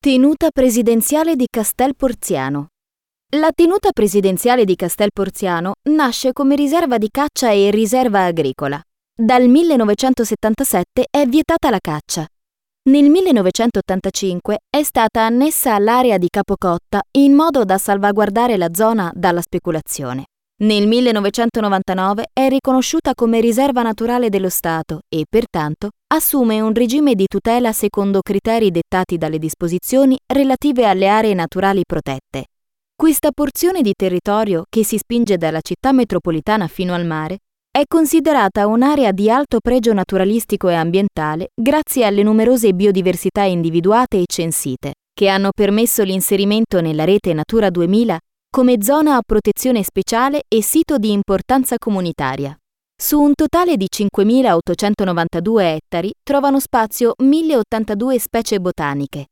Tenuta presidenziale di Castel Porziano. La tenuta presidenziale di Castel Porziano nasce come riserva di caccia e riserva agricola. Dal 1977 è vietata la caccia. Nel 1985 è stata annessa all'area di Capocotta in modo da salvaguardare la zona dalla speculazione. Nel 1999 è riconosciuta come riserva naturale dello Stato e, pertanto, assume un regime di tutela secondo criteri dettati dalle disposizioni relative alle aree naturali protette. Questa porzione di territorio, che si spinge dalla città metropolitana fino al mare, è considerata un'area di alto pregio naturalistico e ambientale grazie alle numerose biodiversità individuate e censite, che hanno permesso l'inserimento nella rete Natura 2000 come zona a protezione speciale e sito di importanza comunitaria. Su un totale di 5.892 ettari trovano spazio 1.082 specie botaniche,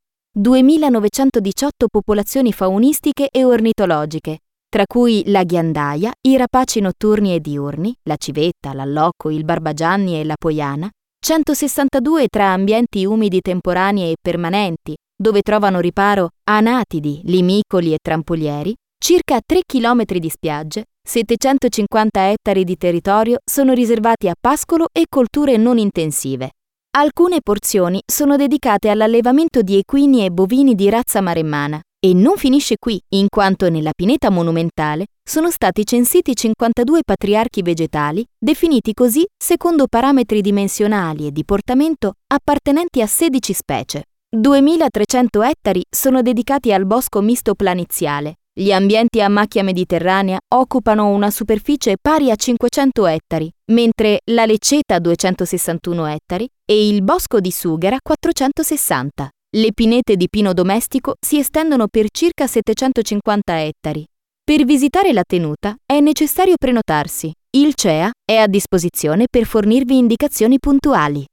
2.918 popolazioni faunistiche e ornitologiche, tra cui la ghiandaia, i rapaci notturni e diurni, la civetta, l'allocco, il barbagianni e la poiana, 162 tra ambienti umidi temporanei e permanenti, dove trovano riparo anatidi, limicoli e trampolieri, circa 3 km di spiagge, 750 ettari di territorio sono riservati a pascolo e colture non intensive. Alcune porzioni sono dedicate all'allevamento di equini e bovini di razza maremmana e non finisce qui, in quanto nella pineta monumentale sono stati censiti 52 patriarchi vegetali, definiti così secondo parametri dimensionali e di portamento appartenenti a 16 specie. 2.300 ettari sono dedicati al bosco misto planiziale. Gli ambienti a macchia mediterranea occupano una superficie pari a 500 ettari, mentre la Lecceta 261 ettari e il bosco di Sughera 460. Le pinete di pino domestico si estendono per circa 750 ettari. Per visitare la tenuta è necessario prenotarsi. Il CEA è a disposizione per fornirvi indicazioni puntuali.